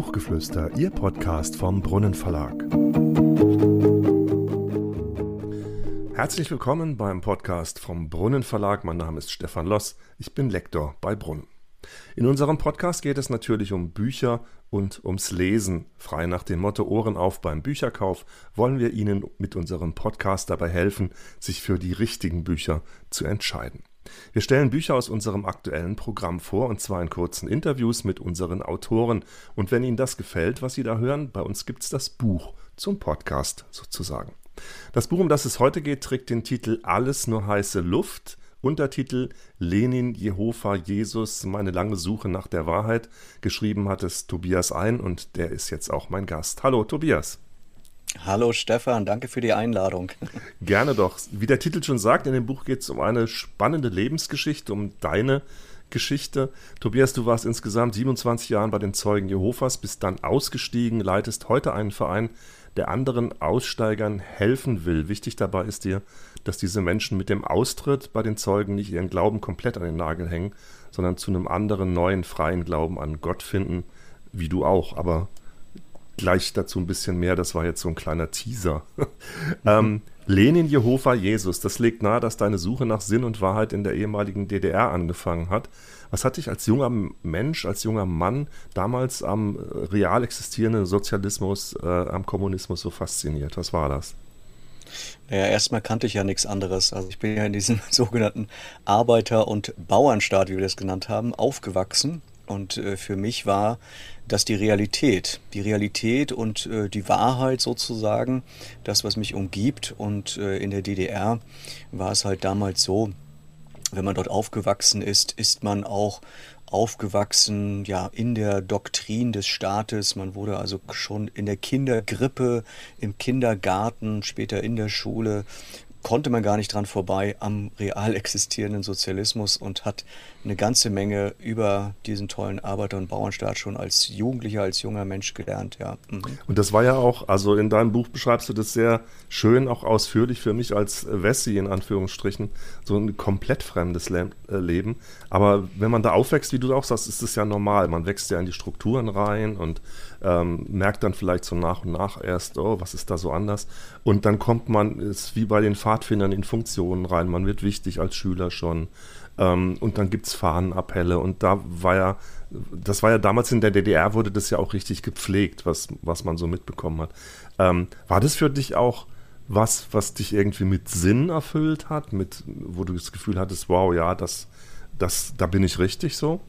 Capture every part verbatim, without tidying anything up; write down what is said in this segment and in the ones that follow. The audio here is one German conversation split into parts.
Buchgeflüster, Ihr Podcast vom Brunnen Verlag. Herzlich willkommen beim Podcast vom Brunnen Verlag. Mein Name ist Stefan Loss, ich bin Lektor bei Brunnen. In unserem Podcast geht es natürlich um Bücher und ums Lesen. Frei nach dem Motto Ohren auf beim Bücherkauf wollen wir Ihnen mit unserem Podcast dabei helfen, sich für die richtigen Bücher zu entscheiden. Wir stellen Bücher aus unserem aktuellen Programm vor, und zwar in kurzen Interviews mit unseren Autoren. Und wenn Ihnen das gefällt, was Sie da hören, bei uns gibt es das Buch zum Podcast sozusagen. Das Buch, um das es heute geht, trägt den Titel Alles nur heiße Luft. Untertitel Lenin, Jehova, Jesus, meine lange Suche nach der Wahrheit. Geschrieben hat es Tobias Ein und der ist jetzt auch mein Gast. Hallo Tobias. Hallo Stefan, danke für die Einladung. Gerne doch. Wie der Titel schon sagt, in dem Buch geht es um eine spannende Lebensgeschichte, um deine Geschichte. Tobias, du warst insgesamt siebenundzwanzig Jahre bei den Zeugen Jehovas, bist dann ausgestiegen, leitest heute einen Verein, der anderen Aussteigern helfen will. Wichtig dabei ist dir, dass diese Menschen mit dem Austritt bei den Zeugen nicht ihren Glauben komplett an den Nagel hängen, sondern zu einem anderen, neuen, freien Glauben an Gott finden, wie du auch. Aber gleich dazu ein bisschen mehr, das war jetzt so ein kleiner Teaser. ähm, Lenin, Jehova, Jesus, das legt nahe, dass deine Suche nach Sinn und Wahrheit in der ehemaligen D D R angefangen hat. Was hat dich als junger Mensch, als junger Mann damals am real existierenden Sozialismus, äh, am Kommunismus so fasziniert? Was war das? Naja, erstmal kannte ich ja nichts anderes. Also ich bin ja in diesem sogenannten Arbeiter- und Bauernstaat, wie wir das genannt haben, aufgewachsen. Und äh, für mich war das die Realität. Die Realität und äh, die Wahrheit sozusagen, das, was mich umgibt. Und äh, in der D D R war es halt damals so, wenn man dort aufgewachsen ist, ist man auch aufgewachsen, ja, in der Doktrin des Staates. Man wurde also schon in der Kindergrippe, im Kindergarten, später in der Schule, konnte man gar nicht dran vorbei am real existierenden Sozialismus und hat eine ganze Menge über diesen tollen Arbeiter- und Bauernstaat schon als Jugendlicher, als junger Mensch gelernt, ja. Mhm. Und das war ja auch, also in deinem Buch beschreibst du das sehr schön, auch ausführlich für mich als Wessi in Anführungsstrichen, so ein komplett fremdes Le- Leben. Aber wenn man da aufwächst, wie du auch sagst, ist das ja normal. Man wächst ja in die Strukturen rein und ähm, merkt dann vielleicht so nach und nach erst, oh, was ist da so anders? Und dann kommt man, ist wie bei den Pfadfindern, in Funktionen rein. Man wird wichtig als Schüler schon. Ähm, und dann gibt es Fahnenappelle. Und da war ja, das war ja damals in der D D R, wurde das ja auch richtig gepflegt, was, was man so mitbekommen hat. Ähm, war das für dich auch was, was dich irgendwie mit Sinn erfüllt hat, mit, wo du das Gefühl hattest, wow, ja, das, das, da bin ich richtig so?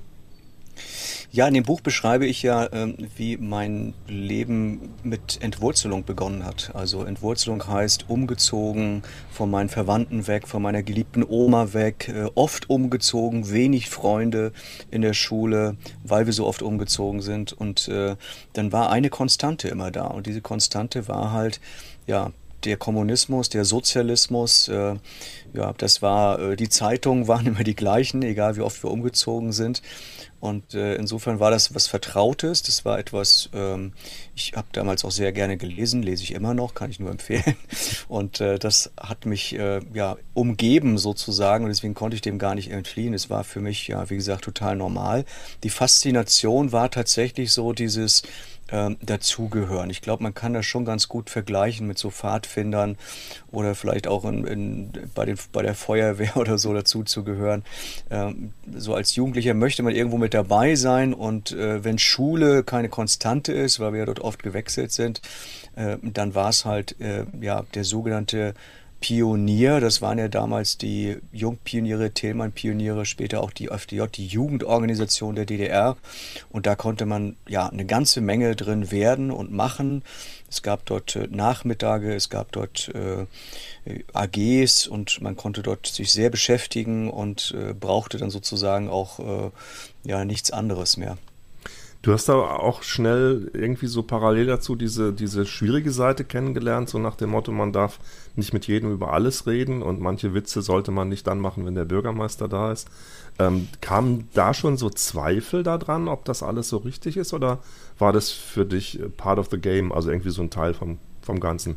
Ja, in dem Buch beschreibe ich ja, ähm, wie mein Leben mit Entwurzelung begonnen hat. Also Entwurzelung heißt umgezogen, von meinen Verwandten weg, von meiner geliebten Oma weg, äh, oft umgezogen, wenig Freunde in der Schule, weil wir so oft umgezogen sind. Und äh, dann war eine Konstante immer da. Und diese Konstante war halt, ja, der Kommunismus, der Sozialismus, äh, ja, das war, äh, die Zeitungen waren immer die gleichen, egal wie oft wir umgezogen sind. Und äh, insofern war das was Vertrautes, das war etwas, ähm, ich habe damals auch sehr gerne gelesen, lese ich immer noch, kann ich nur empfehlen. Und äh, das hat mich äh, ja umgeben sozusagen und deswegen konnte ich dem gar nicht entfliehen. Es war für mich, ja, wie gesagt, total normal. Die Faszination war tatsächlich so dieses ähm, Dazugehören. Ich glaube, man kann das schon ganz gut vergleichen mit so Pfadfindern oder vielleicht auch in, in, bei, den, bei der Feuerwehr oder so dazuzugehören. Ähm, so als Jugendlicher möchte man irgendwo mit dabei sein und äh, wenn Schule keine Konstante ist, weil wir ja dort oft gewechselt sind, äh, dann war es halt äh, ja der sogenannte Pionier, das waren ja damals die Jungpioniere, Thälmann-Pioniere, später auch die F D J, die Jugendorganisation der D D R. Und da konnte man ja eine ganze Menge drin werden und machen. Es gab dort äh, Nachmittage, es gab dort äh, A Gs und man konnte dort sich sehr beschäftigen und äh, brauchte dann sozusagen auch äh, ja nichts anderes mehr. Du hast da auch schnell irgendwie so parallel dazu diese, diese schwierige Seite kennengelernt, so nach dem Motto, man darf nicht mit jedem über alles reden und manche Witze sollte man nicht dann machen, wenn der Bürgermeister da ist. Ähm, kamen da schon so Zweifel daran, ob das alles so richtig ist, oder war das für dich part of the game, also irgendwie so ein Teil vom, vom Ganzen?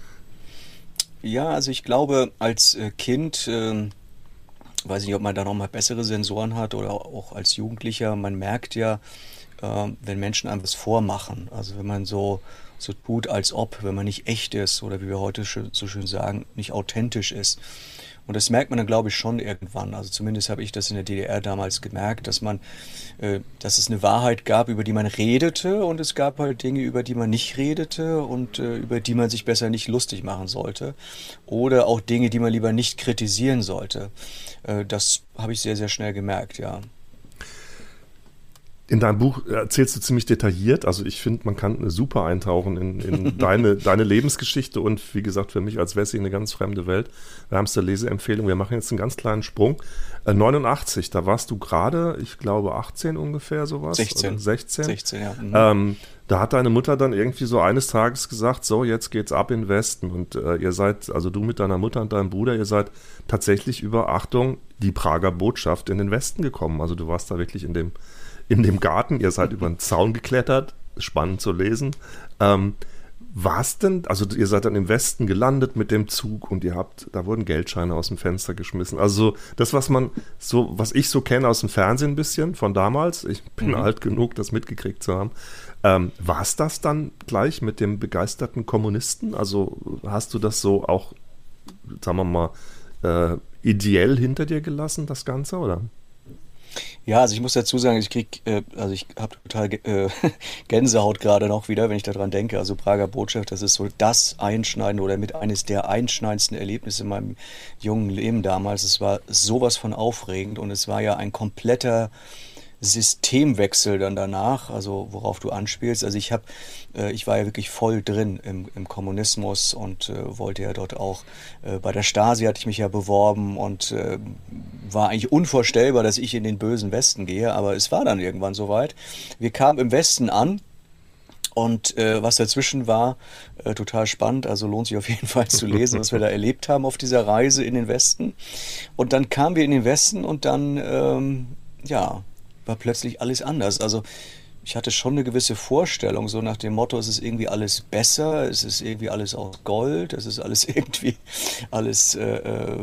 Ja, also ich glaube, als äh, Kind, äh, weiß nicht, ob man da nochmal bessere Sensoren hat oder auch als Jugendlicher, man merkt ja, äh, wenn Menschen einem was vormachen. Also wenn man so, so tut, als ob, wenn man nicht echt ist oder wie wir heute so schön sagen, nicht authentisch ist. Und das merkt man dann, glaube ich, schon irgendwann. Also zumindest habe ich das in der D D R damals gemerkt, dass man, äh, dass es eine Wahrheit gab, über die man redete, und es gab halt Dinge, über die man nicht redete und äh, über die man sich besser nicht lustig machen sollte. Oder auch Dinge, die man lieber nicht kritisieren sollte. Äh, das habe ich sehr, sehr schnell gemerkt, ja. In deinem Buch erzählst du ziemlich detailliert, also ich finde, man kann super eintauchen in, in deine, deine Lebensgeschichte, und wie gesagt, für mich als Wessi eine ganz fremde Welt. Wärmste Leseempfehlung. Wir machen jetzt einen ganz kleinen Sprung. Äh, neunundachtzig, da warst du gerade, ich glaube achtzehn ungefähr, sowas. sechzehn. Oder sechzehn. sechzehn, ja. Mhm. Ähm, da hat deine Mutter dann irgendwie so eines Tages gesagt, so, jetzt geht's ab in den Westen, und äh, ihr seid, also du mit deiner Mutter und deinem Bruder, ihr seid tatsächlich über, Achtung, die Prager Botschaft in den Westen gekommen. Also du warst da wirklich in dem in dem Garten, ihr seid über den Zaun geklettert, spannend zu lesen. Ähm, war es denn, also ihr seid dann im Westen gelandet mit dem Zug, und ihr habt, da wurden Geldscheine aus dem Fenster geschmissen. Also das, was man so, was ich so kenne aus dem Fernsehen ein bisschen von damals, ich bin mhm. alt genug, das mitgekriegt zu haben. Ähm, war es das dann gleich mit dem begeisterten Kommunisten? Also hast du das so auch, sagen wir mal, äh, ideell hinter dir gelassen, das Ganze, oder? Ja, also ich muss dazu sagen, ich krieg, äh, also ich habe total äh, Gänsehaut gerade noch wieder, wenn ich daran denke. Also Prager Botschaft, das ist so das einschneidende oder mit eines der einschneidendsten Erlebnisse in meinem jungen Leben damals. Es war sowas von aufregend, und es war ja ein kompletter Systemwechsel dann danach, also worauf du anspielst. Also ich habe, äh, ich war ja wirklich voll drin im, im Kommunismus und äh, wollte ja dort auch, äh, bei der Stasi hatte ich mich ja beworben, und äh, war eigentlich unvorstellbar, dass ich in den bösen Westen gehe, aber es war dann irgendwann soweit. Wir kamen im Westen an. Und äh, was dazwischen war, äh, total spannend, also lohnt sich auf jeden Fall zu lesen, was wir da erlebt haben auf dieser Reise in den Westen. Und dann kamen wir in den Westen, und dann, ähm, ja, war plötzlich alles anders. Also ich hatte schon eine gewisse Vorstellung, so nach dem Motto, es ist irgendwie alles besser, es ist irgendwie alles aus Gold, es ist alles irgendwie alles, äh, äh,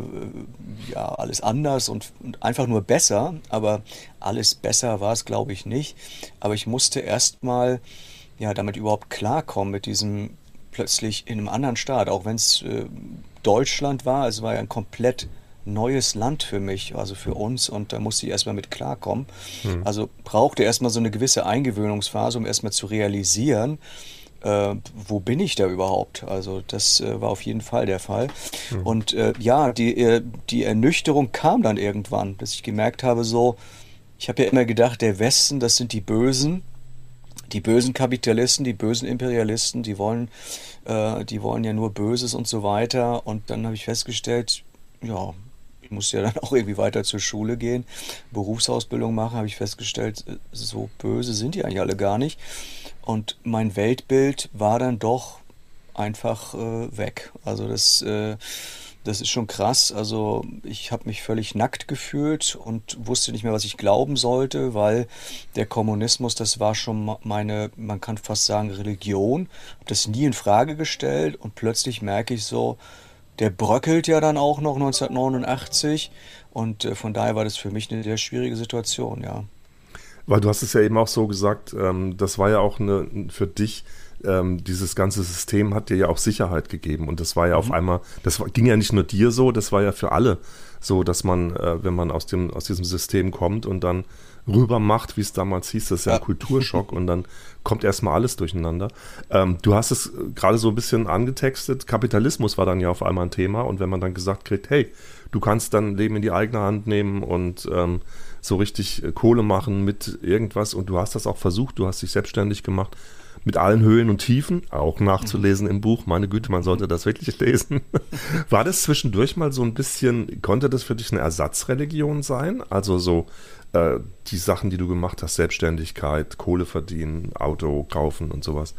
ja, alles anders und, und einfach nur besser. Aber alles besser war es, glaube ich, nicht. Aber ich musste erst mal, ja, damit überhaupt klarkommen, mit diesem plötzlich in einem anderen Staat, auch wenn es äh, Deutschland war. Es war ja ein komplett neues Land für mich, also für uns, und da musste ich erstmal mit klarkommen. Hm. Also brauchte erstmal so eine gewisse Eingewöhnungsphase, um erstmal zu realisieren, äh, wo bin ich da überhaupt? Also das äh, war auf jeden Fall der Fall. Hm. Und äh, ja, die, äh, die Ernüchterung kam dann irgendwann, dass ich gemerkt habe, so, ich habe ja immer gedacht, der Westen, das sind die Bösen, die bösen Kapitalisten, die bösen Imperialisten, die wollen, äh, die wollen ja nur Böses und so weiter. Und dann habe ich festgestellt, ja, ich musste ja dann auch irgendwie weiter zur Schule gehen, Berufsausbildung machen, habe ich festgestellt, so böse sind die eigentlich alle gar nicht. Und mein Weltbild war dann doch einfach äh, weg. Also das, äh, das ist schon krass. Also ich habe mich völlig nackt gefühlt und wusste nicht mehr, was ich glauben sollte, weil der Kommunismus, das war schon meine, man kann fast sagen, Religion. Habe das nie in Frage gestellt, und plötzlich merke ich so, der bröckelt ja dann auch noch neunzehnhundertneunundachtzig, und äh, von daher war das für mich eine sehr schwierige Situation, ja. Weil du hast es ja eben auch so gesagt, ähm, das war ja auch eine, für dich, ähm, dieses ganze System hat dir ja auch Sicherheit gegeben, und das war ja mhm. auf einmal, das war, ging ja nicht nur dir so, das war ja für alle so, dass man, äh, wenn man aus dem, aus diesem System kommt und dann rüber macht, wie es damals hieß, das ist ja, ja. ein Kulturschock, und dann kommt erstmal alles durcheinander. Ähm, du hast es gerade so ein bisschen angetextet, Kapitalismus war dann ja auf einmal ein Thema, und wenn man dann gesagt kriegt, hey, du kannst dann Leben in die eigene Hand nehmen und ähm, so richtig äh, Kohle machen mit irgendwas, und du hast das auch versucht, du hast dich selbstständig gemacht, mit allen Höhen und Tiefen, auch nachzulesen im Buch. Meine Güte, man sollte das wirklich lesen. War das zwischendurch mal so ein bisschen, konnte das für dich eine Ersatzreligion sein? Also so äh, die Sachen, die du gemacht hast, Selbstständigkeit, Kohle verdienen, Auto kaufen und sowas.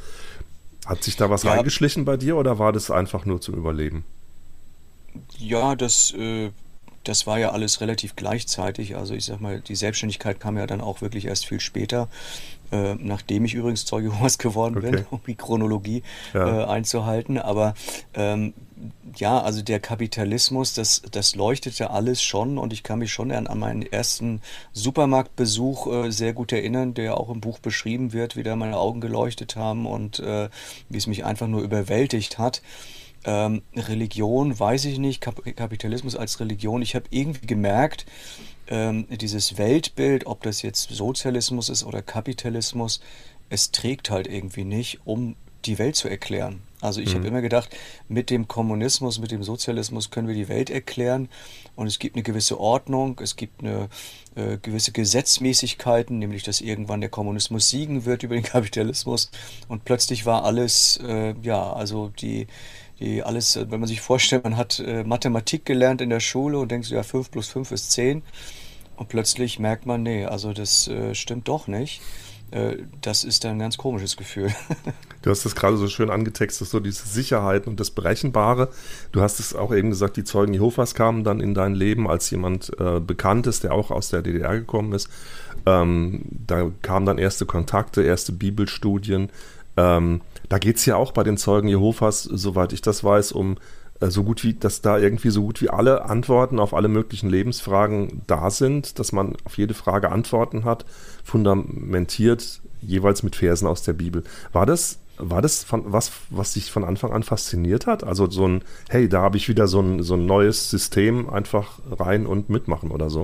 Hat sich da was ja. reingeschlichen bei dir, oder war das einfach nur zum Überleben? Ja, das, äh, das war ja alles relativ gleichzeitig. Also ich sag mal, die Selbstständigkeit kam ja dann auch wirklich erst viel später, äh, nachdem ich übrigens Zeuge Jehovas geworden bin, Okay. um die Chronologie äh, Ja. einzuhalten. Aber ähm, ja, also der Kapitalismus, das, das leuchtete alles schon und ich kann mich schon an, an meinen ersten Supermarktbesuch äh, sehr gut erinnern, der auch im Buch beschrieben wird, wie da meine Augen geleuchtet haben und äh, wie es mich einfach nur überwältigt hat. Ähm, Religion, weiß ich nicht, Kap Kapitalismus als Religion. Ich habe irgendwie gemerkt, ähm, dieses Weltbild, ob das jetzt Sozialismus ist oder Kapitalismus, es trägt halt irgendwie nicht, um die Welt zu erklären. Also ich habe Mhm. immer gedacht, mit dem Kommunismus, mit dem Sozialismus können wir die Welt erklären und es gibt eine gewisse Ordnung, es gibt eine äh, gewisse Gesetzmäßigkeiten, nämlich dass irgendwann der Kommunismus siegen wird über den Kapitalismus und plötzlich war alles, äh, ja, also die die alles, äh, wenn man sich vorstellt, man hat äh, Mathematik gelernt in der Schule und denkt so, ja, fünf plus fünf ist zehn. Und plötzlich merkt man, nee, also das äh, stimmt doch nicht. Äh, das ist dann ein ganz komisches Gefühl. Du hast das gerade so schön angetextet, so diese Sicherheit und das Berechenbare. Du hast es auch eben gesagt, die Zeugen Jehovas kamen dann in dein Leben als jemand äh, Bekanntes, der auch aus der D D R gekommen ist. Ähm, da kamen dann erste Kontakte, erste Bibelstudien. Ähm, da geht es ja auch bei den Zeugen Jehovas, soweit ich das weiß, um äh, so gut wie, dass da irgendwie so gut wie alle Antworten auf alle möglichen Lebensfragen da sind, dass man auf jede Frage Antworten hat, fundamentiert jeweils mit Versen aus der Bibel. War das, war das von, was, was dich von Anfang an fasziniert hat? Also so ein, hey, da habe ich wieder so ein, so ein neues System, einfach rein und mitmachen oder so?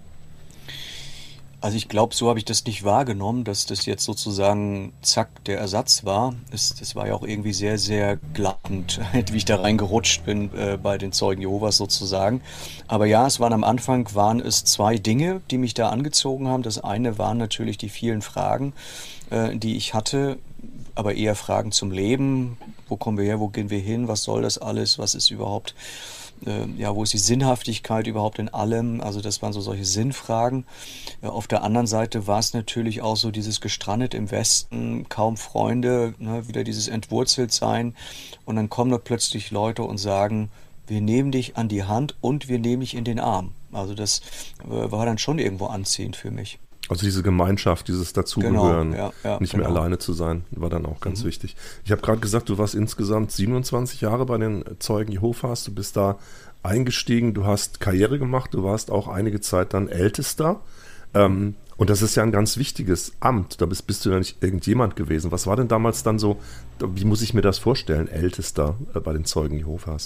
Also ich glaube, so habe ich das nicht wahrgenommen, dass das jetzt sozusagen zack der Ersatz war. Es, das war ja auch irgendwie sehr, sehr glattend, wie ich da reingerutscht bin äh, bei den Zeugen Jehovas sozusagen. Aber ja, es waren am Anfang waren es zwei Dinge, die mich da angezogen haben. Das eine waren natürlich die vielen Fragen, äh, die ich hatte, aber eher Fragen zum Leben. Wo kommen wir her? Wo gehen wir hin? Was soll das alles? Was ist überhaupt, äh, ja, wo ist die Sinnhaftigkeit überhaupt in allem? Also das waren so solche Sinnfragen. Äh, auf der anderen Seite war es natürlich auch so dieses gestrandet im Westen, kaum Freunde, ne, wieder dieses Entwurzeltsein. Und dann kommen da plötzlich Leute und sagen, wir nehmen dich an die Hand und wir nehmen dich in den Arm. Also das äh, war dann schon irgendwo anziehend für mich. Also diese Gemeinschaft, dieses Genau, Dazugehören, ja, ja, nicht mehr genau. alleine zu sein, war dann auch ganz Mhm. wichtig. Ich habe gerade gesagt, du warst insgesamt siebenundzwanzig Jahre bei den Zeugen Jehovas, du bist da eingestiegen, du hast Karriere gemacht, du warst auch einige Zeit dann Ältester. Ähm, und das ist ja ein ganz wichtiges Amt, da bist, bist du ja nicht irgendjemand gewesen. Was war denn damals dann so, wie muss ich mir das vorstellen, Ältester äh, bei den Zeugen Jehovas?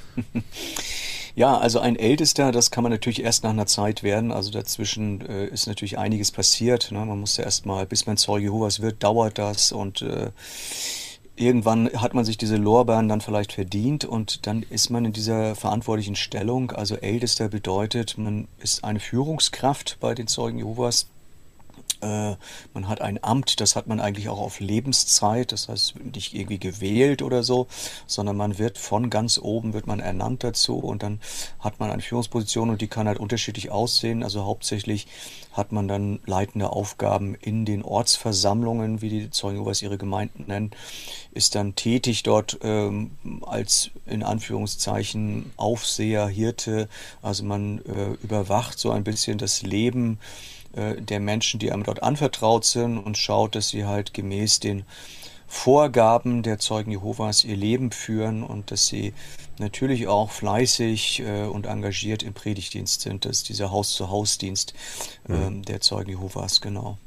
Ja, also ein Ältester, das kann man natürlich erst nach einer Zeit werden. Also dazwischen äh, ist natürlich einiges passiert. Ne? Man musste erst mal, bis man Zeuge Jehovas wird, dauert das und äh, irgendwann hat man sich diese Lorbeeren dann vielleicht verdient und dann ist man in dieser verantwortlichen Stellung. Also Ältester bedeutet, man ist eine Führungskraft bei den Zeugen Jehovas. Äh, Man hat ein Amt, das hat man eigentlich auch auf Lebenszeit, das heißt nicht irgendwie gewählt oder so, sondern man wird von ganz oben, wird man ernannt dazu und dann hat man eine Führungsposition und die kann halt unterschiedlich aussehen. Also hauptsächlich hat man dann leitende Aufgaben in den Ortsversammlungen, wie die Zeugen Jehovas ihre Gemeinden nennen, ist dann tätig dort ähm, als in Anführungszeichen Aufseher, Hirte, also man äh, überwacht so ein bisschen das Leben äh, der Menschen, die einem dort anvertraut sind und schaut, dass sie halt gemäß den Vorgaben der Zeugen Jehovas ihr Leben führen und dass sie natürlich auch fleißig äh, und engagiert im Predigtdienst sind. Das ist dieser Haus-zu-Haus-Dienst ähm, der Zeugen Jehovas, genau.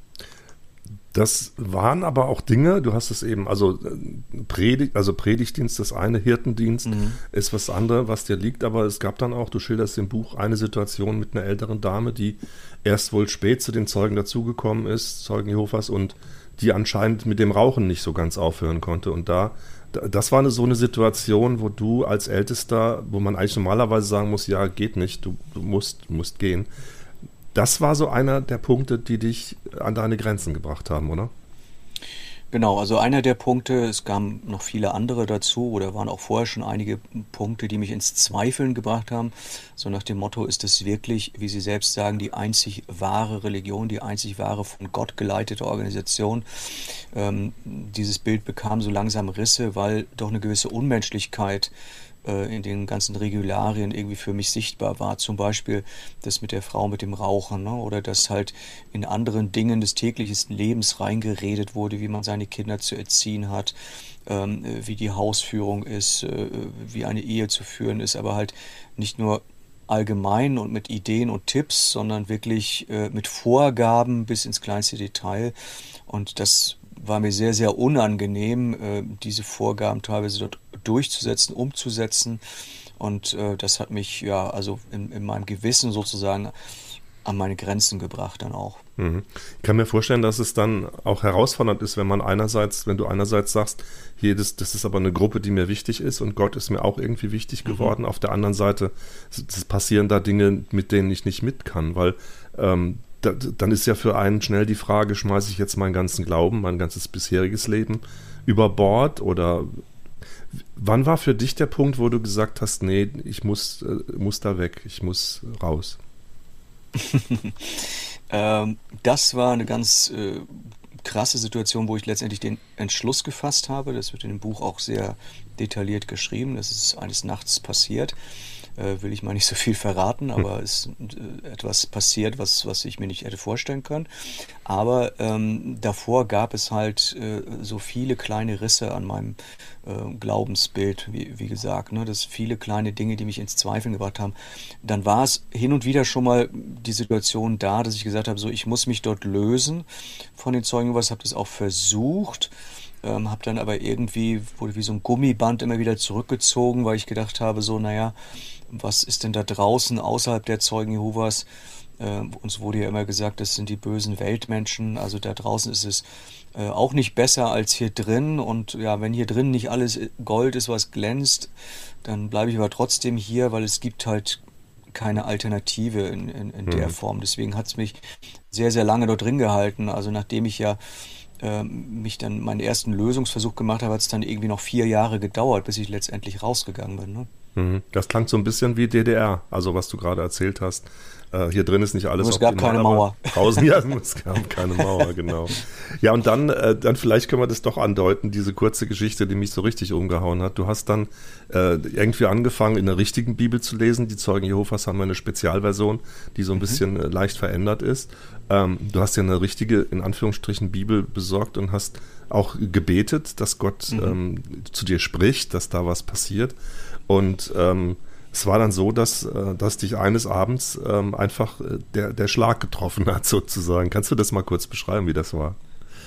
Das waren aber auch Dinge, du hast es eben, also äh, Predigt, also Predigtdienst das eine, Hirtendienst Mhm. ist was andere, was dir liegt, aber es gab dann auch, du schilderst im Buch, eine Situation mit einer älteren Dame, die erst wohl spät zu den Zeugen dazugekommen ist, Zeugen Jehovas, und die anscheinend mit dem Rauchen nicht so ganz aufhören konnte. Und da, da- das war eine, so eine Situation, wo du als Ältester, wo man eigentlich normalerweise sagen muss, ja, geht nicht, du, du musst, musst gehen. Das war so einer der Punkte, die dich an deine Grenzen gebracht haben, oder? Genau, also einer der Punkte, es kamen noch viele andere dazu, oder waren auch vorher schon einige Punkte, die mich ins Zweifeln gebracht haben. So nach dem Motto, ist es wirklich, wie Sie selbst sagen, die einzig wahre Religion, die einzig wahre von Gott geleitete Organisation? Ähm, dieses Bild bekam so langsam Risse, weil doch eine gewisse Unmenschlichkeit äh, in den ganzen Regularien irgendwie für mich sichtbar war. Zum Beispiel das mit der Frau mit dem Rauchen, ne? Oder dass halt in anderen Dingen des täglichen Lebens reingeredet wurde, wie man seine Kinder zu erziehen hat, ähm, wie die Hausführung ist, äh, wie eine Ehe zu führen ist, aber halt nicht nur allgemein und mit Ideen und Tipps, sondern wirklich äh, mit Vorgaben bis ins kleinste Detail. Und das war mir sehr, sehr unangenehm, äh, diese Vorgaben teilweise dort durchzusetzen, umzusetzen. Und äh, das hat mich ja also in, in meinem Gewissen sozusagen an meine Grenzen gebracht dann auch. Mhm. Ich kann mir vorstellen, dass es dann auch herausfordernd ist, wenn man einerseits, wenn du einerseits sagst, hier, das, das ist aber eine Gruppe, die mir wichtig ist und Gott ist mir auch irgendwie wichtig geworden. Mhm. Auf der anderen Seite es passieren da Dinge, mit denen ich nicht mit kann, weil ähm, da, dann ist ja für einen schnell die Frage, schmeiße ich jetzt meinen ganzen Glauben, mein ganzes bisheriges Leben über Bord oder wann war für dich der Punkt, wo du gesagt hast, nee, ich muss, äh, muss da weg, ich muss raus? ähm, das war eine ganz äh, krasse Situation, wo ich letztendlich den Entschluss gefasst habe. Das wird in dem Buch auch sehr detailliert geschrieben. Das ist eines Nachts passiert. Äh, will ich mal nicht so viel verraten, aber es ist äh, etwas passiert, was, was ich mir nicht hätte vorstellen können. Aber ähm, davor gab es halt äh, so viele kleine Risse an meinem äh, Glaubensbild, wie, wie gesagt, ne? Das viele kleine Dinge, die mich ins Zweifeln gebracht haben. Dann war es hin und wieder schon mal die Situation da, dass ich gesagt habe, so ich muss mich dort lösen von den Zeugen Jehovas, habe das auch versucht. Ähm, habe dann aber irgendwie, wurde wie so ein Gummiband immer wieder zurückgezogen, weil ich gedacht habe, so, naja, was ist denn da draußen außerhalb der Zeugen Jehovas? Äh, uns wurde ja immer gesagt, das sind die bösen Weltmenschen, also da draußen ist es äh, auch nicht besser als hier drin und ja, wenn hier drin nicht alles Gold ist, was glänzt, dann bleibe ich aber trotzdem hier, weil es gibt halt keine Alternative in, in, in mhm. der Form. Deswegen hat es mich sehr, sehr lange dort drin gehalten. Also nachdem ich ja mich dann meinen ersten Lösungsversuch gemacht habe, hat es dann irgendwie noch vier Jahre gedauert, bis ich letztendlich rausgegangen bin. Ne? Das klang so ein bisschen wie D D R, also was du gerade erzählt hast. Äh, hier drin ist nicht alles optimal. Es gab keine Mauer. Draußen, ja, es gab keine Mauer, genau. Ja, und dann, äh, dann vielleicht können wir das doch andeuten, diese kurze Geschichte, die mich so richtig umgehauen hat. Du hast dann äh, irgendwie angefangen, in der richtigen Bibel zu lesen. Die Zeugen Jehovas haben eine Spezialversion, die so ein mhm. bisschen äh, leicht verändert ist. Ähm, du hast ja eine richtige, in Anführungsstrichen, Bibel besorgt und hast auch gebetet, dass Gott mhm. ähm, zu dir spricht, dass da was passiert. Und ähm, es war dann so, dass, äh, dass dich eines Abends ähm, einfach äh, der, der Schlag getroffen hat, sozusagen. Kannst du das mal kurz beschreiben, wie das war?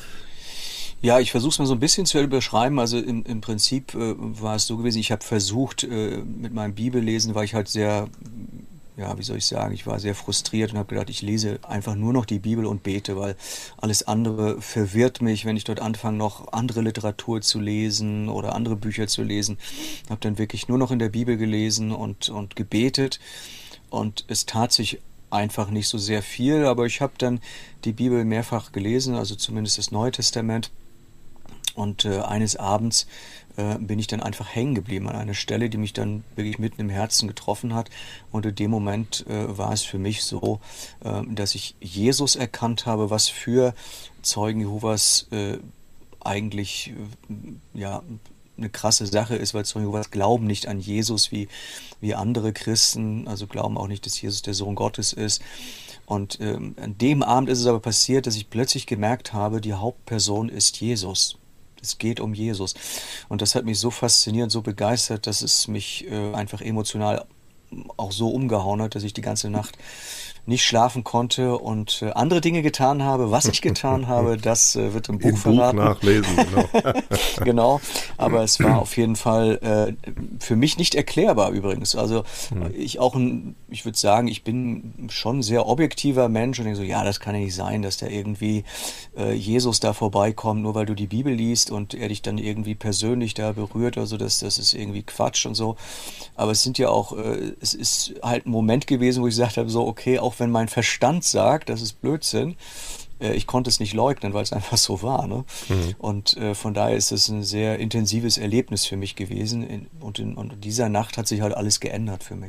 Ja, ich versuche es mal so ein bisschen zu beschreiben. Also im, im Prinzip äh, war es so gewesen, ich habe versucht, äh, mit meinem Bibellesen war ich halt sehr... ja, wie soll ich sagen, ich war sehr frustriert und habe gedacht, ich lese einfach nur noch die Bibel und bete, weil alles andere verwirrt mich, wenn ich dort anfange, noch andere Literatur zu lesen oder andere Bücher zu lesen. Ich habe dann wirklich nur noch in der Bibel gelesen und, und gebetet und es tat sich einfach nicht so sehr viel, aber ich habe dann die Bibel mehrfach gelesen, also zumindest das Neue Testament. Und äh, eines Abends äh, bin ich dann einfach hängen geblieben an einer Stelle, die mich dann wirklich mitten im Herzen getroffen hat. Und in dem Moment äh, war es für mich so, äh, dass ich Jesus erkannt habe, was für Zeugen Jehovas äh, eigentlich äh, ja eine krasse Sache ist, weil Zeugen Jehovas glauben nicht an Jesus wie, wie andere Christen, also glauben auch nicht, dass Jesus der Sohn Gottes ist. Und ähm, an dem Abend ist es aber passiert, dass ich plötzlich gemerkt habe, die Hauptperson ist Jesus. Es geht um Jesus. Und das hat mich so fasziniert, so begeistert, dass es mich äh, einfach emotional auch so umgehauen hat, dass ich die ganze Nacht nicht schlafen konnte und äh, andere Dinge getan habe. Was ich getan habe, das äh, wird im Buch Im verraten. Buch nachlesen, genau. Genau, aber es war auf jeden Fall äh, für mich nicht erklärbar übrigens. Also hm. ich auch, ein, ich würde sagen, ich bin schon ein sehr objektiver Mensch und denke so, ja, das kann ja nicht sein, dass da irgendwie äh, Jesus da vorbeikommt, nur weil du die Bibel liest und er dich dann irgendwie persönlich da berührt. Also das, das ist irgendwie Quatsch und so. Aber es sind ja auch, äh, es ist halt ein Moment gewesen, wo ich gesagt habe, so okay, auch wenn mein Verstand sagt, das ist Blödsinn, äh, ich konnte es nicht leugnen, weil es einfach so war. Ne? Mhm. Und äh, von daher ist es ein sehr intensives Erlebnis für mich gewesen. In, und in und dieser Nacht hat sich halt alles geändert für mich.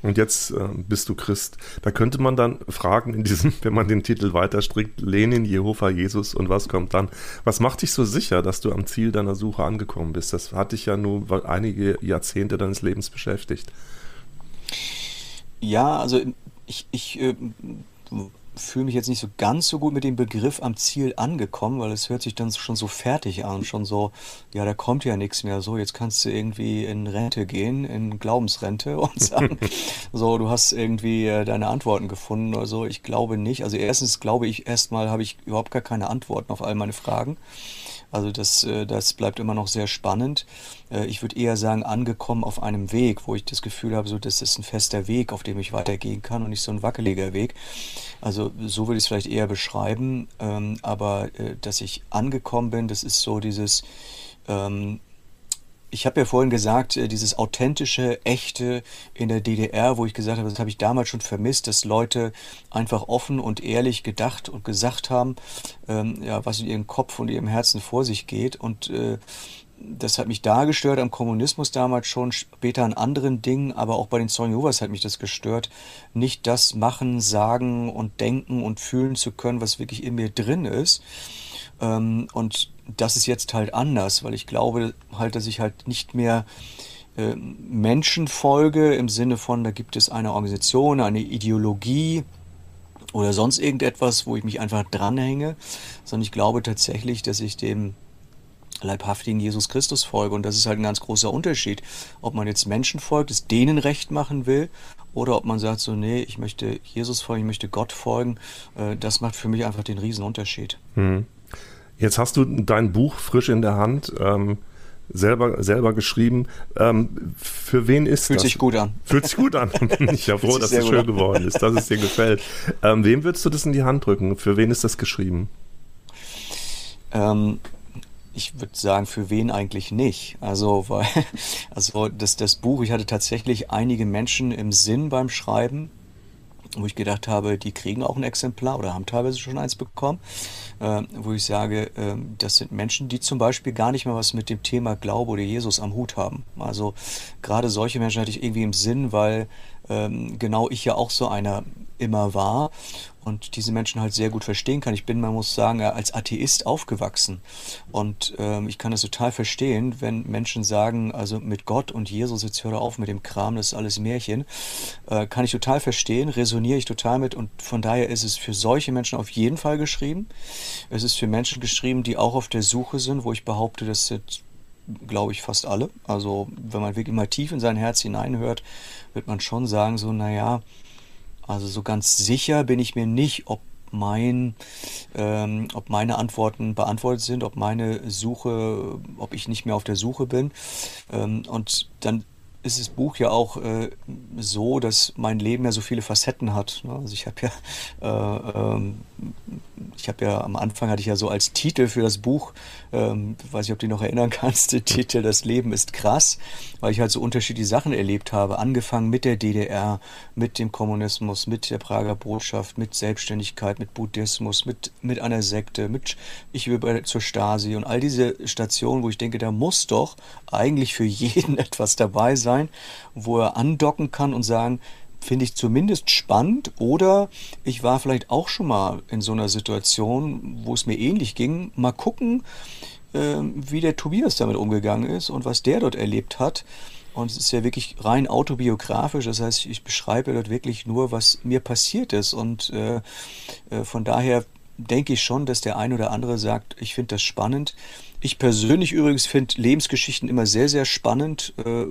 Und jetzt äh, bist du Christ. Da könnte man dann fragen, in diesem, wenn man den Titel weiterstrickt, Lenin, Jehova, Jesus und was kommt dann? Was macht dich so sicher, dass du am Ziel deiner Suche angekommen bist? Das hat dich ja nun einige Jahrzehnte deines Lebens beschäftigt. Ja, also ich, ich äh, fühle mich jetzt nicht so ganz so gut mit dem Begriff am Ziel angekommen, weil es hört sich dann schon so fertig an, schon so, ja, da kommt ja nichts mehr, so, jetzt kannst du irgendwie in Rente gehen, in Glaubensrente und sagen, so, du hast irgendwie äh, deine Antworten gefunden oder so. Ich glaube nicht. Also erstens glaube ich, erstmal habe ich überhaupt gar keine Antworten auf all meine Fragen. Also das, äh, das bleibt immer noch sehr spannend. Äh, ich würde eher sagen, angekommen auf einem Weg, wo ich das Gefühl habe, so, das ist ein fester Weg, auf dem ich weitergehen kann und nicht so ein wackeliger Weg. Also so würde ich es vielleicht eher beschreiben. Ähm, aber äh, dass ich angekommen bin, das ist so dieses... Ähm, Ich habe ja vorhin gesagt, äh, dieses authentische, echte in der D D R, wo ich gesagt habe, das habe ich damals schon vermisst, dass Leute einfach offen und ehrlich gedacht und gesagt haben, ähm, ja, was in ihrem Kopf und ihrem Herzen vor sich geht. Und äh, das hat mich da gestört, am Kommunismus damals schon, später an anderen Dingen, aber auch bei den Zeugen Jehovas hat mich das gestört, nicht das machen, sagen und denken und fühlen zu können, was wirklich in mir drin ist. Ähm, und das ist jetzt halt anders, weil ich glaube halt, dass ich halt nicht mehr äh, Menschen folge im Sinne von, da gibt es eine Organisation, eine Ideologie oder sonst irgendetwas, wo ich mich einfach dranhänge, sondern ich glaube tatsächlich, dass ich dem leibhaftigen Jesus Christus folge. Und das ist halt ein ganz großer Unterschied, ob man jetzt Menschen folgt, es denen recht machen will, oder ob man sagt so, nee, ich möchte Jesus folgen, ich möchte Gott folgen. Äh, das macht für mich einfach den Riesenunterschied. Hm. Jetzt hast du dein Buch frisch in der Hand, ähm, selber, selber geschrieben. Ähm, für wen ist Fühlt das? Fühlt sich gut an. Fühlt sich gut an. Ich bin froh, dass es schön geworden ist, dass es dir gefällt. Ähm, wem würdest du das in die Hand drücken? Für wen ist das geschrieben? Ähm, ich würde sagen, für wen eigentlich nicht. Also, weil, also das, das Buch, ich hatte tatsächlich einige Menschen im Sinn beim Schreiben, wo ich gedacht habe, die kriegen auch ein Exemplar oder haben teilweise schon eins bekommen, äh, wo ich sage, äh, das sind Menschen, die zum Beispiel gar nicht mehr was mit dem Thema Glaube oder Jesus am Hut haben. Also gerade solche Menschen hatte ich irgendwie im Sinn, weil ähm, genau ich ja auch so einer immer war und diese Menschen halt sehr gut verstehen kann. Ich bin, man muss sagen, als Atheist aufgewachsen und ähm, ich kann das total verstehen, wenn Menschen sagen, also mit Gott und Jesus, jetzt hör auf mit dem Kram, das ist alles Märchen, äh, kann ich total verstehen, resoniere ich total mit und von daher ist es für solche Menschen auf jeden Fall geschrieben. Es ist für Menschen geschrieben, die auch auf der Suche sind, wo ich behaupte, das sind, glaube ich, fast alle. Also wenn man wirklich mal tief in sein Herz hineinhört, wird man schon sagen, so, naja, also so ganz sicher bin ich mir nicht, ob mein, ähm, ob meine Antworten beantwortet sind, ob meine Suche, ob ich nicht mehr auf der Suche bin. Ähm, und dann ist das Buch ja auch äh, so, dass mein Leben ja so viele Facetten hat. Ne? Also ich habe ja, äh, ähm, ich habe ja am Anfang hatte ich ja so als Titel für das Buch, ähm, weiß ich, ob du dich noch erinnern kannst, der Titel "Das Leben ist krass", weil ich halt so unterschiedliche Sachen erlebt habe, angefangen mit der D D R, mit dem Kommunismus, mit der Prager Botschaft, mit Selbstständigkeit, mit Buddhismus, mit mit einer Sekte, mit ich über zur Stasi und all diese Stationen, wo ich denke, da muss doch eigentlich für jeden etwas dabei sein, wo er andocken kann und sagen, finde ich zumindest spannend oder ich war vielleicht auch schon mal in so einer Situation, wo es mir ähnlich ging. Mal gucken, äh, wie der Tobias damit umgegangen ist und was der dort erlebt hat. Und es ist ja wirklich rein autobiografisch, das heißt, ich beschreibe dort wirklich nur, was mir passiert ist. Und äh, äh, von daher denke ich schon, dass der ein oder andere sagt, ich finde das spannend. Ich persönlich übrigens finde Lebensgeschichten immer sehr, sehr spannend.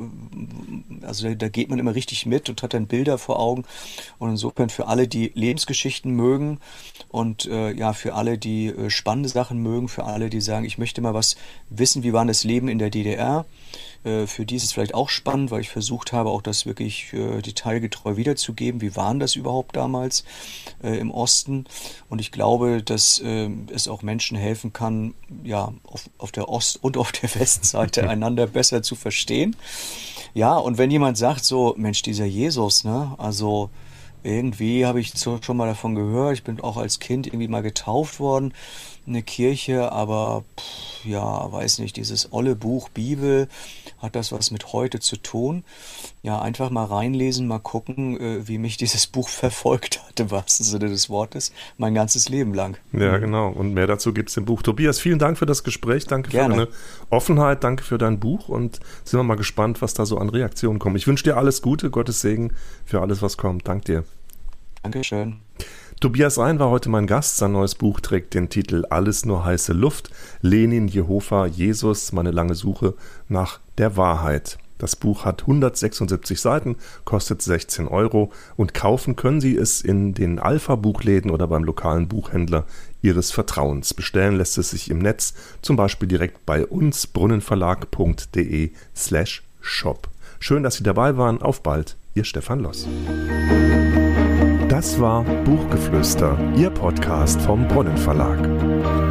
Also da, da geht man immer richtig mit und hat dann Bilder vor Augen. Und insofern für alle, die Lebensgeschichten mögen und äh, ja, für alle, die äh, spannende Sachen mögen, für alle, die sagen, ich möchte mal was wissen, wie war das Leben in der D D R. Äh, für die ist es vielleicht auch spannend, weil ich versucht habe, auch das wirklich äh, detailgetreu wiederzugeben. Wie waren das überhaupt damals äh, im Osten? Und ich glaube, dass äh, es auch Menschen helfen kann, ja, auf, auf der Ost- und auf der Westseite einander besser zu verstehen. Ja, und wenn jemand sagt so, Mensch, dieser Jesus, ne, also irgendwie habe ich so schon mal davon gehört. Ich bin auch als Kind irgendwie mal getauft worden, in eine Kirche, aber pff, ja, weiß nicht, dieses olle Buch Bibel, hat das was mit heute zu tun? Ja, einfach mal reinlesen, mal gucken, äh, wie mich dieses Buch verfolgt hat, im wahrsten Sinne des Wortes, mein ganzes Leben lang. Ja, genau. Und mehr dazu gibt es im Buch. Tobias, vielen Dank für das Gespräch. Danke Gerne. für deine Offenheit. Danke für dein Buch. Und sind wir mal gespannt, was da so an Reaktionen kommt. Ich wünsche dir alles Gute, Gottes Segen für alles, was kommt. Dank dir. Dankeschön. Tobias Rein war heute mein Gast. Sein neues Buch trägt den Titel Alles nur heiße Luft. Lenin, Jehova, Jesus, meine lange Suche nach der Wahrheit. Das Buch hat hundertsechsundsiebzig Seiten, kostet sechzehn Euro und kaufen können Sie es in den Alpha-Buchläden oder beim lokalen Buchhändler Ihres Vertrauens. Bestellen lässt es sich im Netz, zum Beispiel direkt bei uns, brunnenverlag.de slash shop. Schön, dass Sie dabei waren. Auf bald, Ihr Stefan Loss. Das war Buchgeflüster, Ihr Podcast vom Brunnenverlag.